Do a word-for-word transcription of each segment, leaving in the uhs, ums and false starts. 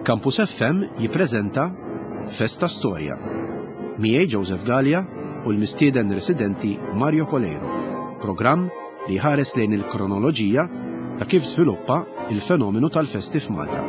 Campus F M jippreżenta Festa Storja. Miegħi Joseph Gallia u l-mistieden residenti Mario Coleiro, programm li ħares lejn il-kronoloġija ta' kif żviluppa il-fenomenu tal-festi f'Malta.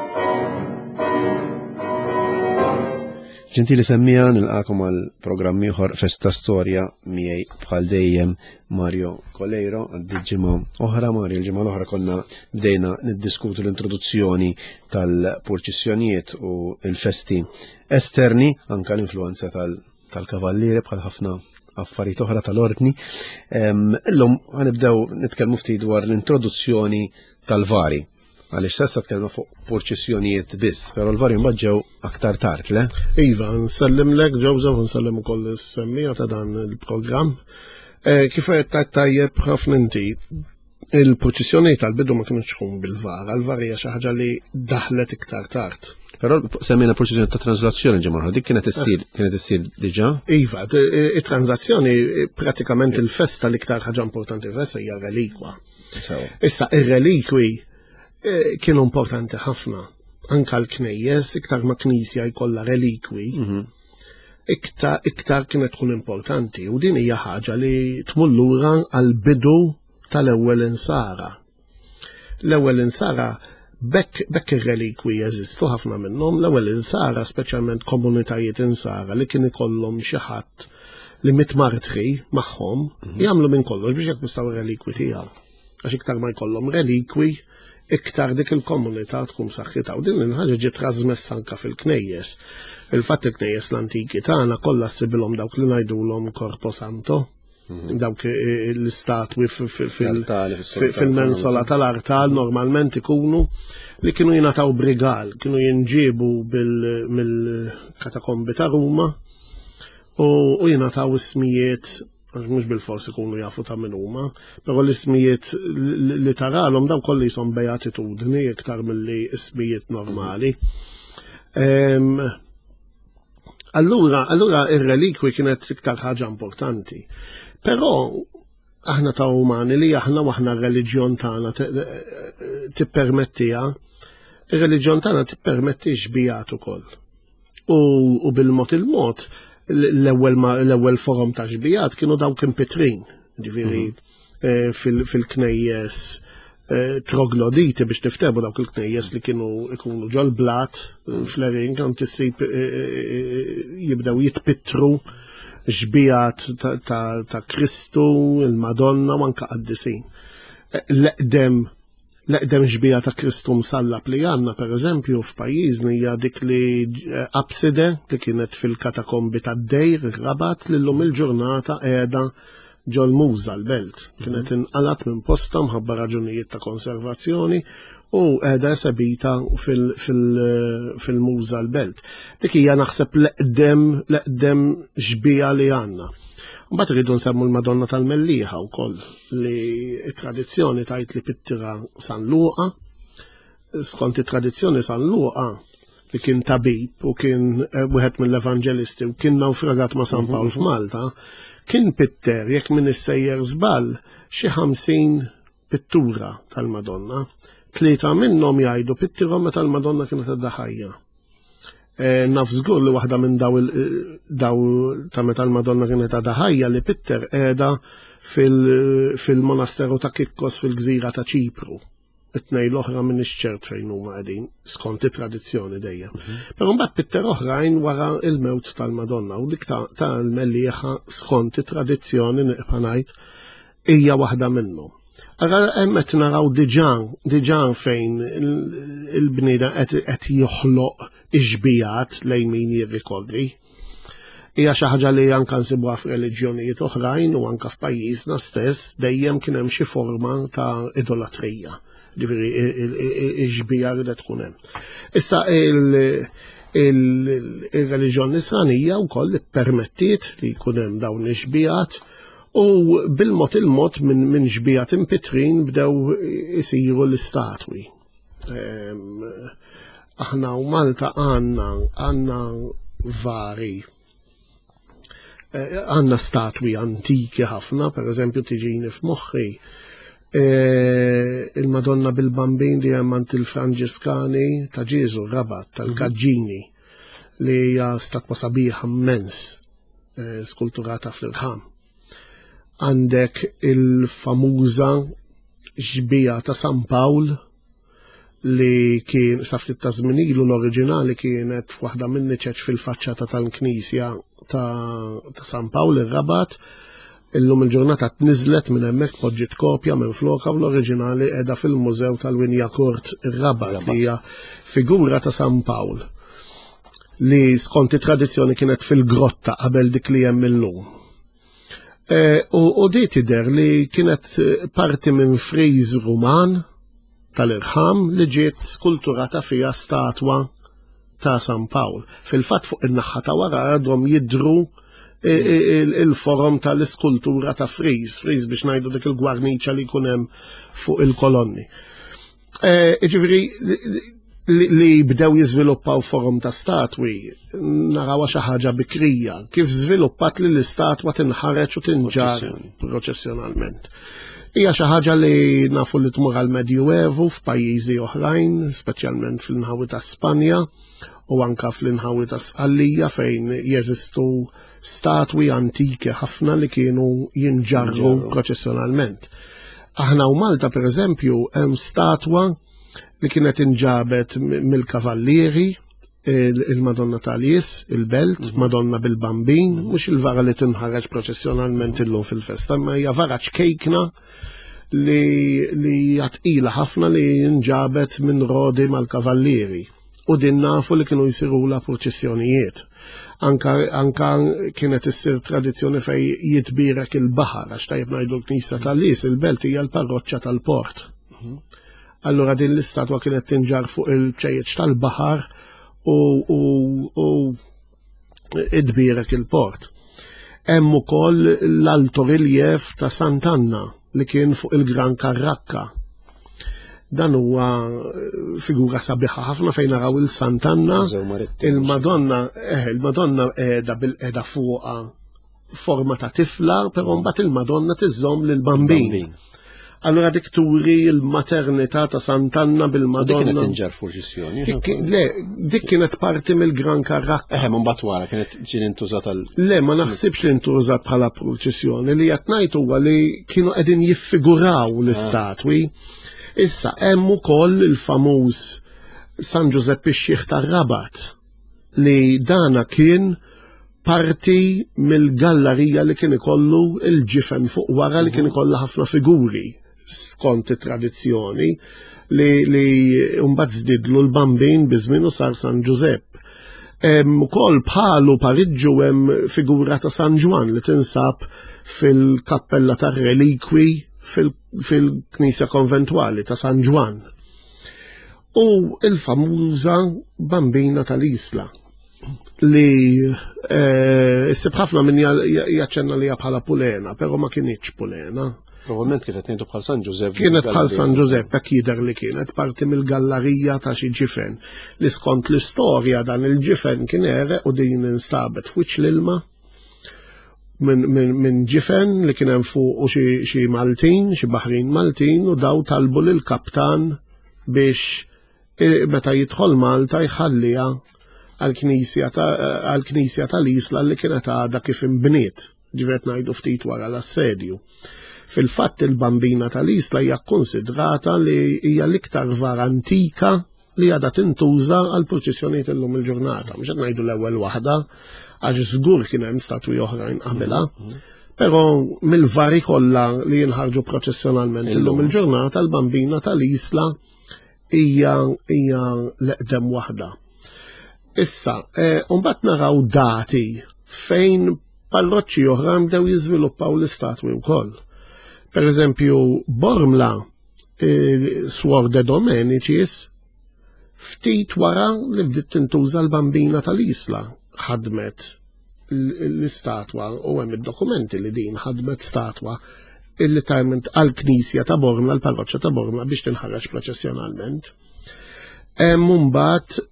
Ġentili semmija nilqakom għal programm ieħor Festa Storja miegħi bħal dejjem Mario Coleiro għaddi ġimgħa oħra. Mario, l-ġimgħa l-oħra konna bdejna niddiskutu l-introduzzjoni tal-purċissjonijiet u l-festi esterni, anke l-influenza tal-kavallieri bħal ħafna affarijiet oħra tal-ordni. Illum ħanibdew nitkellmu ftit dwar l-introduzzjoni tal-vari. Għalix sessa tkellmu fuq purċissjonijiet biss, però l-vari mbaġġew aktar tard, le? Iva, nsellimlek Joseph, nsellim ukoll is-semmija ta' dan il-programm. Kif qed tajjeb ħafna inti, il-purċissjonijiet tal-bidu ma kienux tkun bil-var, għal-var hija xi ħaġa li daħlet iktar tard. Però semmejna purċissjoni ta' translazzjoni ġimgħa dik kienet issir kienet issir diġà? Iva, it-transazzjoni pratikament il-festa l-iktar ħaġa importanti festa hija relikwa. Issa ir-relikwi kienu importanti ħafna. Anka l-knejjes, iktar ma knisja jkollha relikwi, iktar iktar kienet tkun importanti. U din hija ħaġa li tmur lura għall-bidu tal-ewwel insara. L-ewwel insara bekk bekk ir-relikwi jeżistu ħafna minnhom. L-ewwel insara, speċjalment komunitajiet insara li kien ikollhom xi ħadd li mitmartri magħhom jagħmlu minn kollox biex jakkwistaw ir-relikwi tiegħu. Għax iktar ma jkollhom relikwi, iktar dik il-komunità tkun saħħitha u din il-ħaġa ġiet trasmessa anke fil-knejjes. Il-fatt il-knejjes l-antiki tagħna kollha ssibilhom dawk li ngħidulhom Corpo Santo, dawk l-istatwi fil-mensola tal-artal normalment ikunu li kienu jingħataw brigal, kienu jinġiebu mill-katakombi ta' Ruma u jingħataw ismijiet mhux bil-forsi kunu jafu ta' min huma, però l-ismijiet li taralhom daw kolli jisom beatitudni iktar milli ismijiet normali. Allura, allura ir-relikwi kienet iktar ħaġa importanti. Però aħna ta' umani li aħna waħna r-reliġjon tagħna tippermettija, ir-reliġjon tagħna tippermetti xbijat ukoll. U bil-mod il-mod l-ewwel forum ta' ġbijat kienu dawk impitrin, ġifieri fil-knejjes trogloditi biex tiftebu dawk il-knejjes li kienu ikunu ġol-blat fl-erin kan tissib jibdew jitpittru ġbijat ta' Kristu, il-Madonna u anke qaddisin. L-eqdem L-eqdem ġbija ta' Kristu msallab li għandna pereżempju f'pajjiżni hija dik li abside li kienet fil-katakombi tad-Dejr ir-Rabat li llum il-ġurnata qiegħda ġol Muża l-Belt. Kienet inqalat minn posta mħabba raġunijiet ta' konservazzjoni u qiegħda sebita fil-Muża l-Belt. Dik hija naħseb l-eqdem l-eqdem ġbija li għandna. Mbagħad irridu nsemmu l-Madonna tal-Mellieħa wkoll li t-tradizzjoni tgħid li pittira San Luqa. Skont it-tradizzjoni San Luqa li kien tabib u kien wieħed mill-Evanġelisti u kien nawfragat ma' San Pawl f'Malta, kien pitter jekk min issejjer żball xi ħamsin pittura tal-Madonna. Tlieta minnhom jgħidu pittirhom meta l-Madonna kienet għadha ħajja. Naf żgur li waħda minn daw ta' meta l-Madonna kienet għadha ħajja li pitter qiegħda fil-monasteru ta' Kikkos fil-gżira ta' Ċipru. It-tnejn l-oħra minn ix-ċert fejn huma qegħdin skont it-tradizzjoni dejjem. Però mbagħad pitter oħrajn wara il-mewt tal-Madonna u dik tal-Mellieħa skont it-tradizzjoni nibqa' ngħid hija waħda minnhom. Ara hemmhekk naraw diġà fejn il-bnieda qed joħloq iġbijat lejn min jirrikorri. Hija xi ħaġa li anke nsibuha f'reliġjonijiet oħrajn u anke f'pajjiżna stess dejjem kien hemm xi forma ta' idolatrija. Ġifieri iġbija li tkun hemm. Issa il-reliġjon nisranija wkoll ippermettiet li jkun hemm dawn iġbijat. U bil-mod il-mod minn ġbijat impitrin bdew isiru l-istatwi. Aħna u Malta għandna għandna vari. Għandna statwi antiki ħafna, pereżempju tiġini f'moħħi il-Madonna bil-Bambin li hemm ant il-Franġiskani ta' Ġesu Rabat tal-Kaġġini li hija statwa sabiħa immens skulturata fl-irħam. Għandek il-famuża ġbija ta' San Pawl li kien saftit ta' żmien ilu l-oriġinali kienet f'waħda minn niċeċ fil-faċċata tal-Knisja ta' San Pawl ir-Rabat. Illum il-ġurnata tniżlet minn hemmhekk poġġiet kopja minn floka u l-oriġinali qiegħda fil-Mużew tal-Winja Kort ir-Rabat li hija figura ta' San Pawl li skont it-tradizzjoni kienet fil-grotta qabel dik li hemm illum. U di tidher li kienet parti minn friż Ruman tal-irħam li ġiet skulturata fija statwa ta' San Pawl. Fil-fatt fuq in-naħa ta' wara għadhom jidhru il-forum tal-iskultura ta' friż, friż biex ngħidu dik il-gwarniċa li jkun hemm fuq il-kolonni. Ġifieri li bdew jiżviluppaw forum ta' statwi narawha xi ħaġa bikrija, kif żviluppat li l-istatwa tinħareġ u tinġar proċessjonalment. Hija xi ħaġa li nafu li tmur għall-Medju Evu f'pajjiżi oħrajn, speċjalment fl-inħawi ta' Spanja u anke fl-inħawi ta' Sqallija fejn jeżistu statwi antiki ħafna li kienu jinġarru proċessjonalment. Aħna u Malta pereżempju hemm statwa li kienet inġabet mill-kavallieri, il-Madonna tal-Jis, il-Belt, Madonna bil-Bambin, mhux il-vara li tinħareġ proċessjonalment illum fil-festa, ma hija vara ċkejkna li għatqila ħafna li inġabet minn rodi mal-kavallieri. U din nafu li kienu jsirula proċessjonijiet. Anka kienet issir tradizzjoni fej jitbirek il-baħar, għax tajb ngħidu l-Knisja tal-Jis, il-Belt hija l-parroċċa tal-Port. Allura din l-istatwa kienet tinġar fuq il-ċejjeċ tal-baħar u idbirek il-port. Hemm ukoll l-alto riljef ta' Sant'Anna li kien fuq il-Gran Karrakka. Dan huwa figura sabiħa ħafna fejn naraw il-Sant'Anna, il-Madonna, eh, il-Madonna qiegħda bil-qiegħda fuqha forma ta' tifla, però mbagħad il-Madonna tiżżomm lill-Bambin. Allora dik turi il-maternità ta' Sant'Anna bil-Madonna. Dik kienet tinġar f'proċessjoni. Le, dik kienet parti mill-Gran Karrakka. Eħe, man batwara, kienet ġin intużat għal. Le, ma naħsibx li intużat bħala proċessjoni, li qed ngħid huwa li kienu qegħdin jiffiguraw l-istatwi. Issa, hemm ukoll il-famuż San Giuseppe ix-Xieħ tar-Rabat li dana kien parti mill-gallerija li kien ikollu il-ġifen fuq wara li kien ikollha ħafna figuri skont it-tradizzjoni li li mbagħad żdidlu l-Bambin biżmienu sar San Giuseppe. Hemm ukoll bħalu Pariġġu hemm figura ta' San Ġwan li tinsab fil-kappella tar-relikwi fil-Knisja Konventwali ta' San Ġwan. U il-famuża Bambina tal-Isla li issib ħafna minn jaċċenna li bħala pulena, però ma kienitx pulena. Probabilment kienet ngħidu bħal San Giuseppe. Kienet bħal San Giuseppe jidher li kienet parti mill-gallerija ta' xi ġifen. Li skont l-istorja dan il-ġifen kien ereq u din instabet f'wiċċ l-ilma minn ġifen li kien hemm fuq xi Maltin, xi Baħrin Maltin u daw talbu lill-kaptan biex meta jidħol Malta jħallija għal-Knisja tal-Isla li kienet għadha kif imbniet, ġivet ngħidu ftit wara l-assedju. Fil-fatt il-Bambina tal-Isla hija kkunsidrata li hija l-iktar vara antika li għadha tintuża għal proċessjonijiet illum il-ġurnata. Mhux qed ngħidu l-ewwel waħda, għax żgur kien hemm statwi oħrajn qabelha, però mill-vari kollha li jinħarġu proċessjonalment illum il-ġurnata l-Bambina tal-Isla hija l-eqdem waħda. Issa, mbagħad naraw dati fejn parroċċi oħra bdew jiżviluppaw l-istatwi wkoll. Per eżempju, Bormla, Suor de Domenicis, ftit wara li bdiet tintuża l-Bambina tal-Isla ħadmet l-istatwa u hemm id-dokumenti li din ħadmet statwa il-literalment għall-Knisja ta' Bormla, l-parroċċa ta' Bormla biex tinħarreġ proċessjonalment. Mbagħad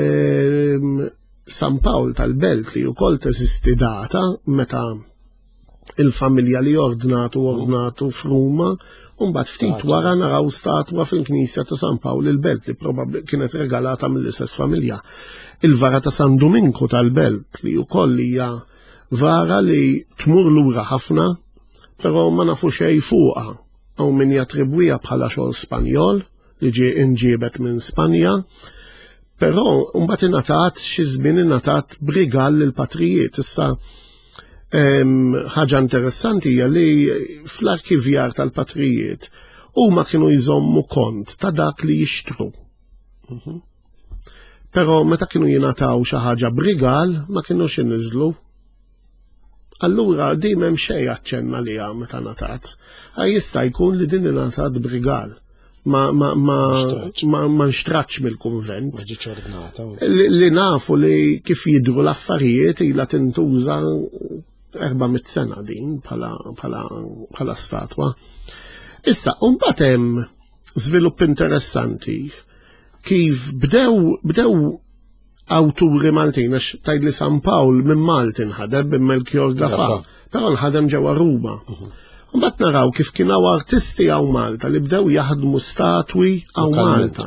San Pawl tal-Belt li wkoll teżisti data meta il-familja li ordnatu ordnatu f'Ruma Mbagħad ftit wara naraw statwa fil-Knisja ta' San Pawl il-Belt li probabbli kienet regalata mill-istess familja. Il-vara ta' San Domingo tal-Belt li wkoll hija vara li tmur lura ħafna, però ma nafu xejn fuqha. Hawn min jattribwija bħala xogħol Spanjol li ġie inġiebet minn Spanja, però mbagħad ingħatat xi żmien ingħatat b'rigal lill-patrijiet. Issa ħaġa interessanti hija li fl-arkivjar tal-patrijiet huma kienu jżommu kont ta' dak li jixtru. Però meta kienu jingħataw xi ħaġa b'rigal ma kinux iniżlu. Allura din hemm xejn aċċenna liha meta ngħatat. Jista' jkun li din ingħatat b'rigal. Ma ma ma ma ma nxtraċ mill-kunvent. Li nafu li kif jidru l-affarijiet ilha tintuża erba'mit sena din bħala statwa. Issa, mbagħad hemm żvilupp interessanti kif bdew bdew awturi Maltin għax tgħidli San Pawl minn Malti nħadem minn Melchior Gaffà, però nħadem ġewwa Ruma. Mbagħad naraw kif kien hawn artisti hawn Malta li bdew jaħdmu statwi hawn Malta.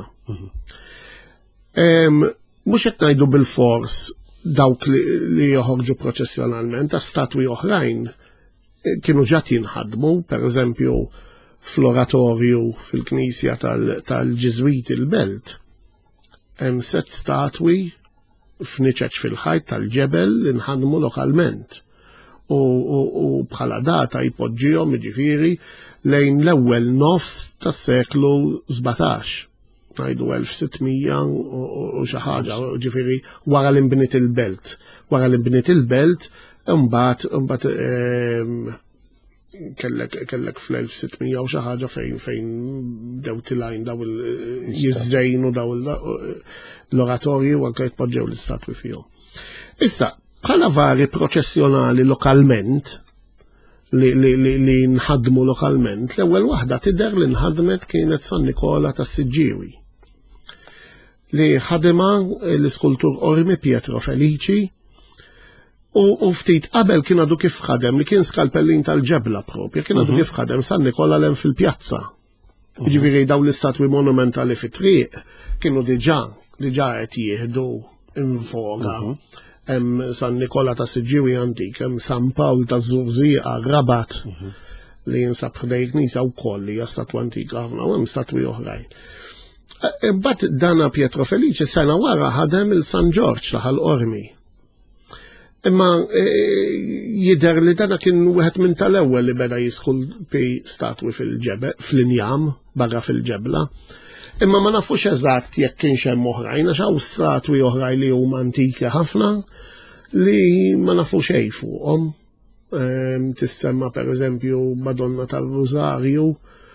Mhux qed ngħidu bil-fors dawk li joħorġu proċessjonalment, ta' statwi oħrajn kienu ġat jinħadmu, per eżempju fl-oratorju fil-Knisja tal-Ġiżwiti il-Belt. Hemm set statwi f'niċeċ fil-ħajt tal-ġebel li nħadmu lokalment. U bħala data jpoġġihom jiġifieri lejn l-ewwel nofs tas-seklu sebgħetax. Ngħidu elf sittmija u xi ħaġa, ġifieri wara li nbniet il-belt. Wara li nbniet il-belt, imbagħad imbagħad kellek fl-elf sittmija u xi ħaġa fejn fejn dew tilajn daw jiżżejnu daw l-oratorji u anke jitpoġġew l-istatwi fihom. Issa, bħala vari proċessjonali lokalment li li nħadmu lokalment, l-ewwel waħda tidher li nħadmet kienet San Nikola tas-Siġġiewi li ħadema l-iskultur Ormi Pietro Felici u ftit qabel kien għadu kif ħadem li kien skalpellin tal-ġebla propja, kien għadu kif ħadem San Nikola lem fil-pjazza. Jiġifieri daw l-istatwi monumentali fit-triq kienu diġà diġà qed jieħdu invoga. Hemm San Nikola ta' Siġġiewi antik, hemm San Pawl ta' Żurżieqa Rabat li jinsab ħdej knisja wkoll li hija statwa antika ħafna u hemm statwi oħrajn. Imbagħad dana Pietro Felici sena wara ħadem il-San George taħal Ormi. Imma jidher li dana kien wieħed minn tal-ewwel li beda jiskulpi statwi fil-ġebel fl-injam barra fil-ġebla. Imma ma nafux eżatt jekk kienx hemm oħrajn għax hawn statwi oħrajn li huma antiki ħafna li ma nafux xejn fuqhom. Tissemma pereżempju Madonna tar-Rużarju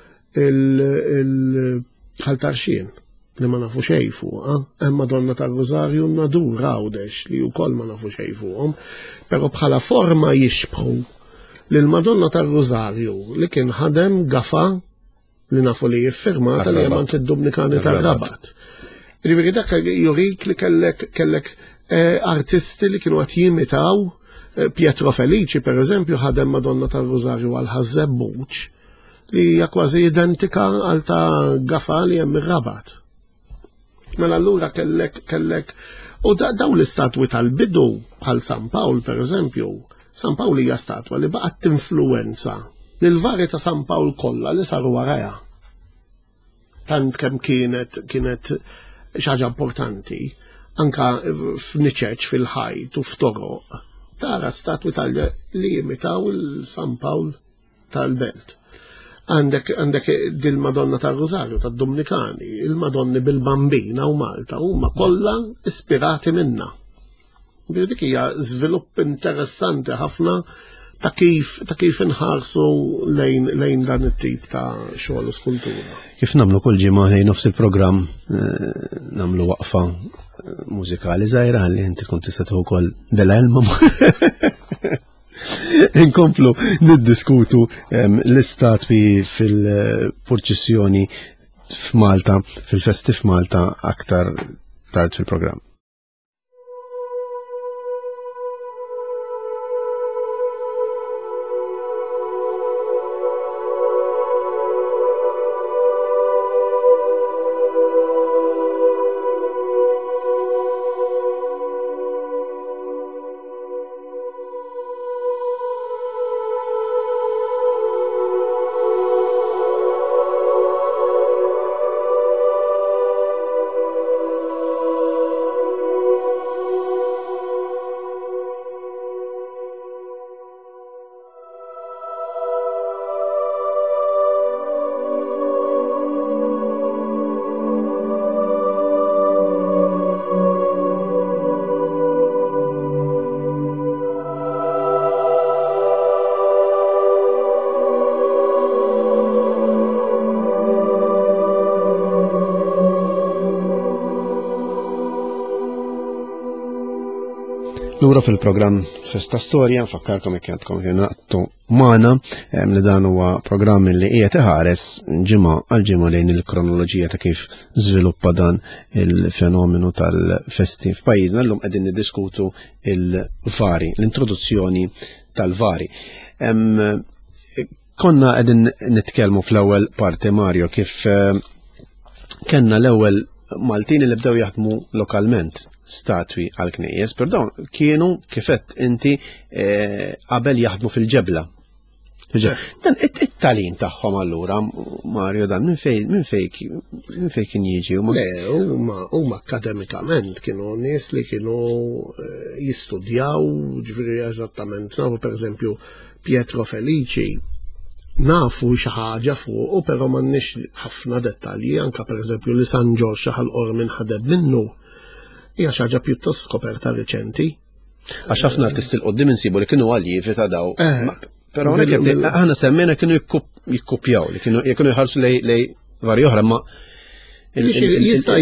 il-ħaltarxien li ma nafu xejn fuqha, hemm Madonna tar-Rużarju Nadur Għawdex li wkoll ma nafu xejn fuqhom, però bħala forma jixbħu lil Madonna tar-Rużarju li kien ħadem Gaffà li nafu li jiffirmata li hemm id-Dominikani tar-Rabat. Jiġifieri dak jurik li kellek artisti li kienu qed jimitaw. Pietro Felici pereżempju ħadem Madonna tar-Rużarju għal Ħażebbuċ li hija kważi identika għal ta' Gaffà li hemm ir-Rabat. Mela allura kellek kellek u dawn l-istatwi tal-bidu bħal San Pawl pereżempju, San Pawl hija statwa li baqgħet tinfluwenza lill-vari ta' San Pawl kollha li saru warajha. Tant kemm kienet kienet xi ħaġa importanti anke f'niċeċ fil-ħajt u f'toroq. Tara statwi tal-li jimitaw il-San Pawl tal-Belt. Għandek għandek dil-Madonna tar-Rużarju tad-Dominikani, il-Madonni bil-Bambina u Malta huma kollha ispirati minna. Dik hija żvilupp interessanti ħafna ta' kif ta' kif inħarsu lejn lejn dan it-tip ta' xogħol u skultura. Kif nagħmlu kull ġimgħa lejn nofs il-programm nagħmlu waqfa mużikali żgħira li inti tkun tista' tieħu wkoll dell-elma. Inkomplu niddiskutu l-istatwi fil-purċissjoni f'Malta, fil-festi f'Malta aktar tard fil-programm. Lura fil-programm Festa Storja, fakkarkom jekk għandkom għattu magħna li dan huwa programm li qiegħed iħares ġimgħa għal ġimgħa lejn il-kronoloġija ta' kif żviluppa dan il-fenomenu tal-festi f'pajjiżna. Llum qegħdin niddiskutu il-vari, l-introduzzjoni tal-vari. Konna qegħdin nitkellmu fl-ewwel parti Mario kif kellna l-ewwel Maltini li bdew jaħdmu lokalment statwi għal-knejjes, per dawn kienu kifet inti qabel jaħdmu fil-ġebla. Dan it-talin tagħhom allura, Mario, dan minn fej minn fej kien jiġi? Le, huma akademikament kienu nies li kienu jistudjaw, ġifieri eżattament, nafu pereżempju Pietro Felici, nafu xi ħaġa fuq, però m'għandniex ħafna dettalji, anke pereżempju li San Ġorġ xaħal Ormin ħadeb minnu. Hija xi ħaġa pjuttost skoperta riċenti. Għax ħafna artisti l-qoddim insibu li kienu għaljivi ta' daw. Però aħna semmejna kienu jikkupjaw, li kienu jħarsu lej vari oħra, ma jista'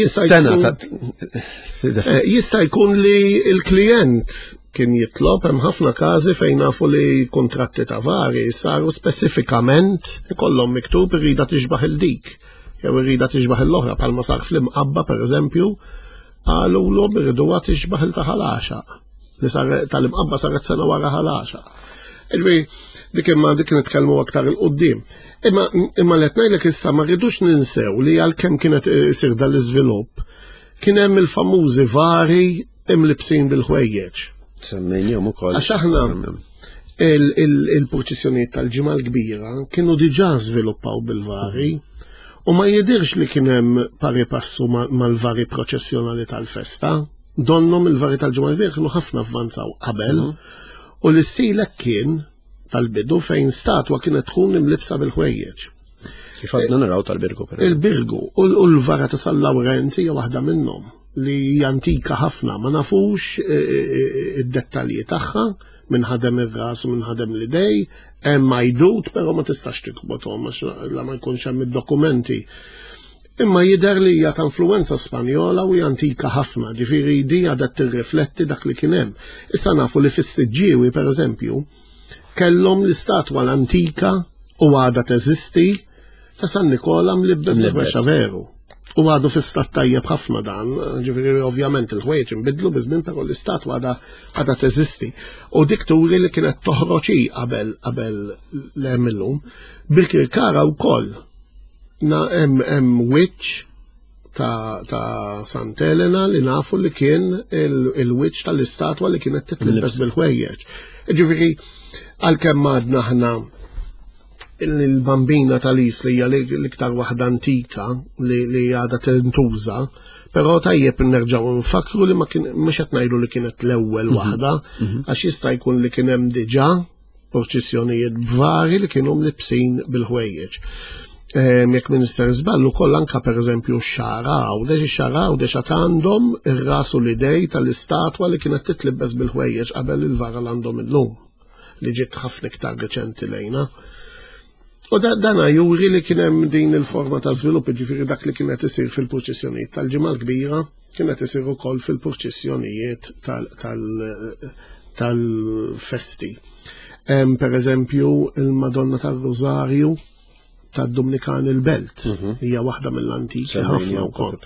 jkun li l-klijent kien jitlob, hemm ħafna każi fejn nafu li kuntratti ta' vari saru speċifikament ikollhom miktub irrida tixbaħ il-dik, jew irrida tixbaħ l-oħra bħalma sar fl-imqabba pereżempju, qalu l irridu għat tixbaħ il-taħalaxa li tal-imqabba saret sena wara ħalaxa. Ġifieri dik imma dik nitkellmu aktar il-qudiem. Imma imma qed ngħidlek issa ma rridux ninsew li għalkemm kienet isir dal-iżvilupp kien hemm il-famużi vari imlibsin bil-ħwejjeġ. Semmejniehom ukoll. Għax aħna il-proċessjonijiet tal-ġimgħa l-kbira kienu diġà żviluppaw bil-vari u ma jidirx li kien hemm pari passu mal-vari proċessjonali tal-festa, donnom il-vari tal-ġimgħa l-kbira kienu ħafna avvanzaw qabel u l-istilek kien tal-bidu fejn statwa kienet tkun imlibsa bil-ħwejjeġ. Kif għadna naraw tal-Birgu. Il-Birgu u l-vara ta' San Lawrenzi hija waħda minnhom li antika ħafna, ma nafux id-dettalji tagħha minn ħadem ir-ras u minn ħadem l-idej, hemm majdut, però ma tistax tikbothom għax la ma jkunx hemm id-dokumenti. Imma jidher li hija ta' influenza Spanjola u hija antika ħafna, ġifieri di għadha tirrifletti dak li kien hemm. Issa nafu li fis-Siġġiewi pereżempju kellhom l-istatwa l-antika u għadha teżisti ta' San Nikola mlibbes bil-ħwexa veru. U għadu fis-stat tajjeb ħafna dan, ġifieri ovvjament il-ħwejġ inbidlu biżmien, però l-istatwa għadha teżisti. U dik turi li kienet toħroġ qabel qabel l-hemm illum. Bil-Kirkara wkoll hemm wiċċ ta' Sant'Elena li nafu li kien il-wiċċ tal-istatwa li kienet titlibes bil-ħwejjeġ. Ġifieri għalkemm għadna aħna il-bambina tal-Isli hija l-iktar waħda antika li għadha tintuża, però tajjeb nerġgħu nfakru li ma kien mhux qed ngħidu li kienet l-ewwel waħda, għax jista' jkun li kien hemm diġà proċessjonijiet vari li kienu mlibsin bil-ħwejjeġ. Jekk Minister żballu koll anke pereżempju x-xaraw, dex ix-xaraw dex għad għandhom ir-ras u l-idej tal-istatwa li kienet titlibes bil-ħwejjeġ qabel il-vara l għandhom illum li ġiet ħafna iktar reċenti lejna. U dana juri li kien hemm din il-forma ta' żvilupp, ġifieri dak li kienet isir fil-proċessjonijiet tal-ġimgħa l-kbira kienet isir ukoll fil-proċessjonijiet tal-festi. Pereżempju il-Madonna tar-Rożarju tad-Dominikan il-Belt, hija waħda mill-antiki ħafna wkoll.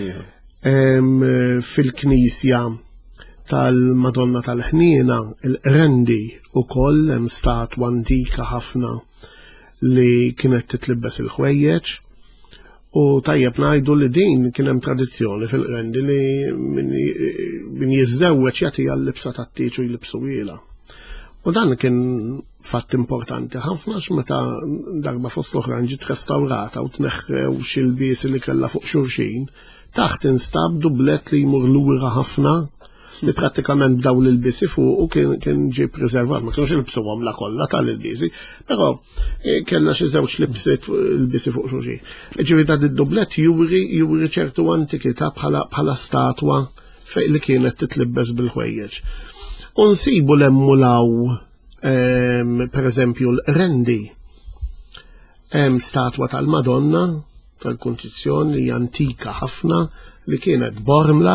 Fil-Knisja tal-Madonna tal-Ħniena, il-Rendi ukoll hemm statwa antika ħafna li kienet titlibbes il-ħwejjeġ u tajjeb ngħidu li din kien hemm tradizzjoni fil-Rendi li min jiżżewweġ jagħti għall-libsa tat-tieġ u jlibsu ilha. U dan kien fatt importanti ħafna x'meta darba fost l-oħrajn ġiet restawrata u tneħħrew xi lbies li kellha fuq xulxin, taħt instab dublet li jmur lura ħafna li prattikament bdaw l-ilbisi fuq u kien ġie preservat, ma kienux ilbsuhom la kollha tal-ilbisi, però kellna xi żewġ libsiet ilbisi fuq xulxin. Ġifieri dan id-dublet juri juri ċertu antikità bħala statwa fejn li kienet titlibbes bil-ħwejjeġ. U nsibu l-emmulaw pereżempju l-Rendi hemm statwa tal-Madonna tal-Kuntizzjoni li antika ħafna li kienet bormla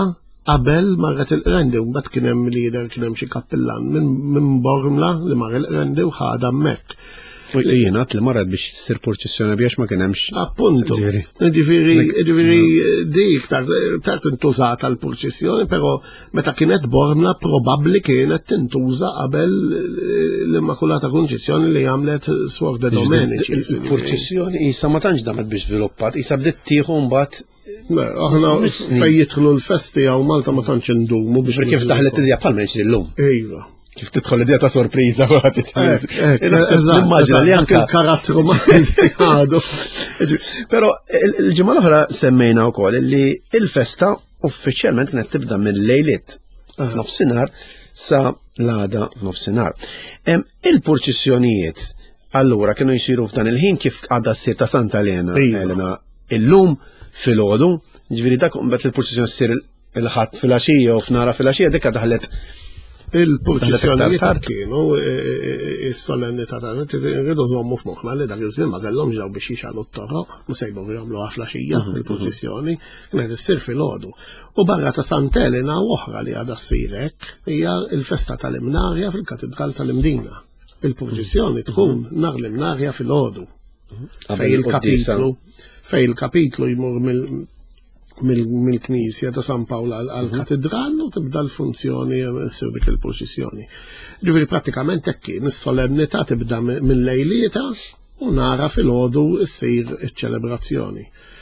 qabel marret il-qrendi, u mbagħad kien hemm lider kien hemm xi kappillan minn Bormla li mar il-qrendi u ħada hemmhekk. U jienat li marret biex tsir purċissjoni biex ma kien hemmx. Appunto. Ġifieri ġifieri dik tard intużata l-purċissjoni, però meta kienet Bormla probabbli kienet tintuża qabel l-Immakulata Konċezzjoni li għamlet Suor de Domenici. Il-purċissjoni isa ma tantx damet biex żviluppat, isa bdiet tieħu mbagħad. Aħna fejn jidħlu l-festi għaw Malta ma tantx indumu biex. Kif daħlet idea bħal ma llum. Iva. Kif tidħol idea ta' sorpriża wara titħares. Immaġina li anke il-karattru ma għadu. Però il-ġimgħa l-oħra semmejna wkoll li il-festa uffiċjalment kienet tibda mill-lejliet f'nofsinhar sa l-għada f'nofsinhar. Il-purċissjonijiet allura kienu jsiru f'dan il-ħin kif għadha ssir ta' Santa Elena Elena illum fil-għodu, ġifieri dak mbagħad il-purċissjoni ssir il-ħadd fil-għaxija u f'nara fil-għaxija dik daħlet. Il-purċissjonijiet kienu is-solennità ta' rridu żommu f'moħħna li dak iż-żmien ma kellhomx daw biex jixgħalu t-toroq, ma sejbu jagħmluha flaxija il-purċissjoni, kienet issir fil-għodu. U barra ta' Santa Elena oħra li għadha ssir hekk hija l-festa tal-Imnarja fil-Katedral tal-Imdina. Il-purċissjoni tkun nhar l-Imnarja fil-għodu. Fej il-kapitlu fej il-kapitlu jmur mill-Knisja ta' San Pawla għal-Katedral u tibda l-funzjoni ssir dik il-purċissjoni. Ġifieri prattikament hekk kien is-solennità tibda mill-lejlieta u nara fil-għodu ssir iċ-ċelebrazzjoni.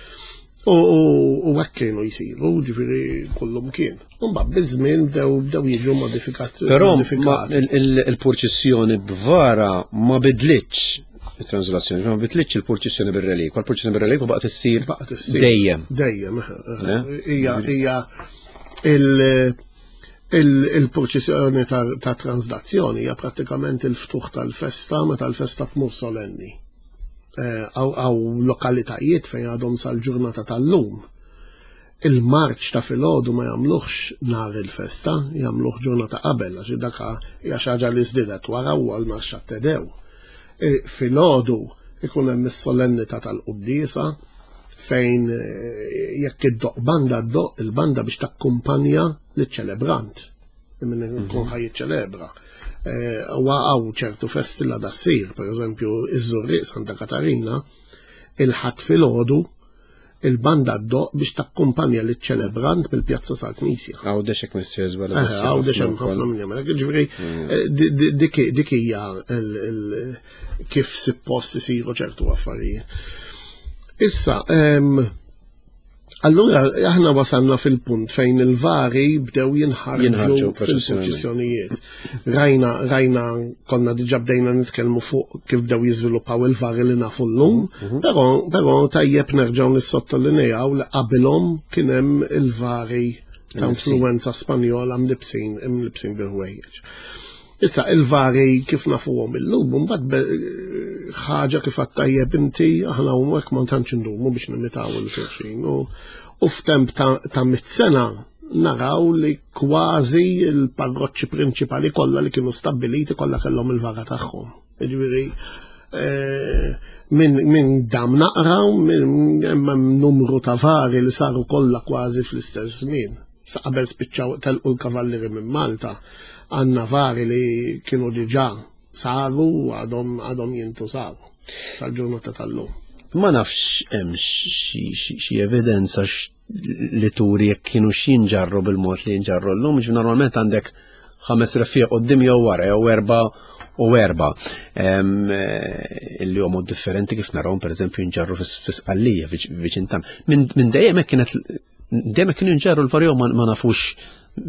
U hekk kienu jsiru, ġifieri kullum kien. U mbagħad biż-żmien bdew jiġu modifikati. Però il-purċissjoni b'vara ma bidlitx il-translazzjoni, ma bitlitx il-purċissjoni bir-relikwa, il-purċissjoni bir-relikwa baqgħet issir dejjem. Dejjem. Hija hija il-purċissjoni ta' translazzjoni hija prattikament il-ftuħ tal-festa meta l-festa tmur solenni. Aw lokalitajiet fejn għadhom sal-ġurnata tal-lum. Il-marċ ta' filgħodu ma jagħmluhx nhar il-festa, jagħmluh ġurnata qabel għax dak hija xi ħaġa li żdiedet wara huwa l-marx tat-Tedew. Filgħodu ikun hemm is-solennità tal-Qudiesa fejn jekk iddoq banda ddoq il-banda biex takkumpanja liċ-ċelebrant minn ikun ħajjiċċelebra. Waqgħu ċertu festilla da ssir, pereżempju iż-Żurriq Santa Katarina, il-ħadd filgħodu il-banda ddoq biex takkumpanja liċ-ċelebrant mill-pjazza sal-Knisja. Għaw dexek Knisja żbala. Għaw dexek ħafna minn jagħmel. Ġifieri dik hija kif suppost isiru ċertu affarijiet. Issa, allura aħna wasalna fil-punt fejn il-vari bdew jinħarġu fil-purċissjonijiet. Rajna rajna konna diġà bdejna nitkellmu fuq kif bdew jiżviluppaw il-vari li nafu llum, però tajjeb nerġgħu nissottolinejjaw li qabilhom kien hemm il-vari ta' influenza Spanjola mlibsin imlibsin bil-ħwejjeġ. Issa il-vari kif nafuhom illum, mbagħad ħaġa kif għattajjeb inti aħna hawnhekk ma tantx indumu biex nimitaw il-xulxin. U f'temp ta' mit-sena naraw li kważi il-parroċċi prinċipali kollha li kienu stabbiliti kollha kellhom il-vara tagħhom. Jiġifieri minn dam naqraw hemm numru ta' vari li saru kollha kważi fl-istess żmien. Sa qabel spiċċaw telqu l-kavallieri minn Malta. Għanna vari li kienu diġà saru għadhom jintużaw sal-ġurnata tal-lum. Ma nafx hemm xi evidenza li turi jekk kienu x'jinġarru bil-mod li jinġarru llum, normalment għandek ħames refiq quddiem jew wara jew erba' u erba' illi huma differenti kif narawhom pereżempju jinġarru fis-Sqallija viċin tan. Minn dejjem hekk kienet dejjem kienu jinġarru l-varjew ma nafux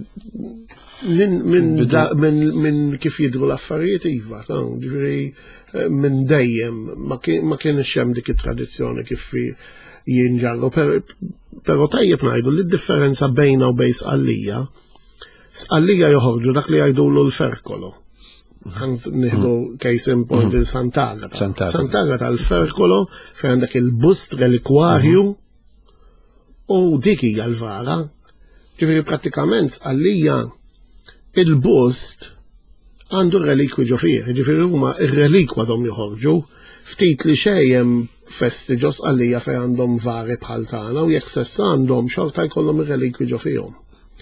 Minn kif jidru l-affarijiet iva, minn dejjem ma kienx hemm dik it-tradizzjoni kif jinġarru, però tajjeb ngħidu li d-differenza bejna u bejn Sqallija, Sqallija joħorġu dak li jgħidulu l-ferkolo. Nieħdu case in point il-Sant'Agata. Sant'Agata l-ferkolo fejn għandek il-bust relikwarju u dik hija l-vara. Ġifieri prattikament Sqallija il-bust għandu relikwi ġo fih, ġifieri huma ir-relikwa dom joħorġu, ftit li xejjem festi ġo Sqallija fejn għandhom vari bħal tagħna u jekk stess għandhom xorta jkollhom ir-relikwi ġo fihom.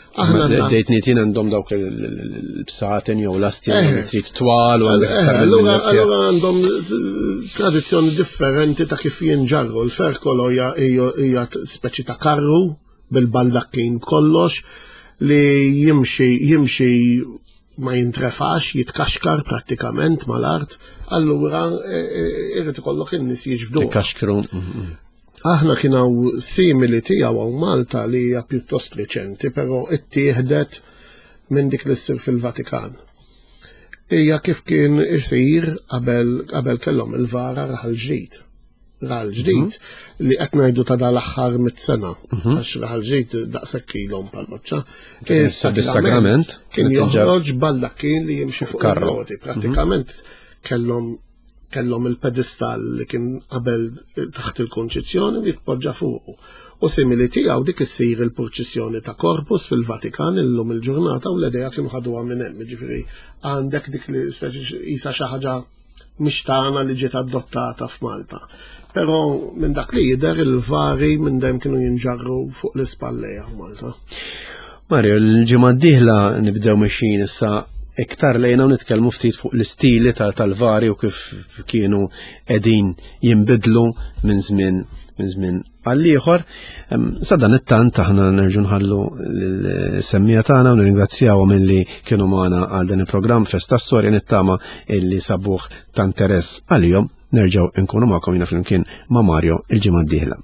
Dejtni tin għandhom dawk il-bsaten jew l-astja trid twal u allura għandhom tradizzjoni differenti ta' kif jinġarru. L-ferkolo hija speċi ta' karru bil-baldakkin kollox li jimxi jimxi ma jintrefax, jitkaxkar prattikament mal-art, allura irrid ikollok in-nies jiġbduh. Jitkaxkru. Aħna kienaw simili tiegħu għaw Malta li hija pjuttost reċenti, però ittieħdet minn dik li ssir fil-Vatikan. Hija kif kien isir qabel kellhom il-vara raħal ġdid. Raħal ġdid li qed ngħidu ta' dal-aħħar mit-sena, għax raħal ġdid daqshekk ilhom bħal-moċċa. Is-sagrament kien joħroġ baldakkin li jimxi fuq il-roti. Prattikament kellhom kellhom il-pedestal li kien qabel taħt il-konċizzjoni li tpoġġa fuqu. U simili tiegħu dik issir il-purċissjoni ta' korpus fil-Vatikan illum il-ġurnata u l-idea kienu ħaduha minn hemm. Jiġifieri għandek dik li speċi isa xi ħaġa mixtana li ġiet adottata f'Malta. Però minn dak li jidher il-vari minn dejjem kienu jinġarru fuq l-ispallejja Malta. Mario, l-ġimgħa d-dieħla nibdew mexjin issa iktar lejna u nitkellmu ftit fuq l-istili tal-vari u kif kienu qegħdin jinbidlu minn żmien minn żmien għal ieħor. Sa dan it-tant aħna nerġgħu nħallu l-semmija tagħna u nirringrazzjawhom milli kienu magħna għal dan il-programm Festa Storja nittama illi sabuh ta' interess għalihom. Nerġgħu nkunu magħkom jiena flimkien ma' Mario il-ġimgħa d-dieħla.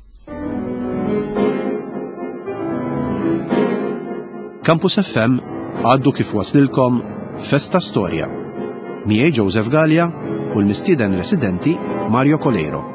Campus F M għaddu kif waslilkom Festa Storja. Miej Joseph Gallia u l-mistieden residenti Mario Coleiro.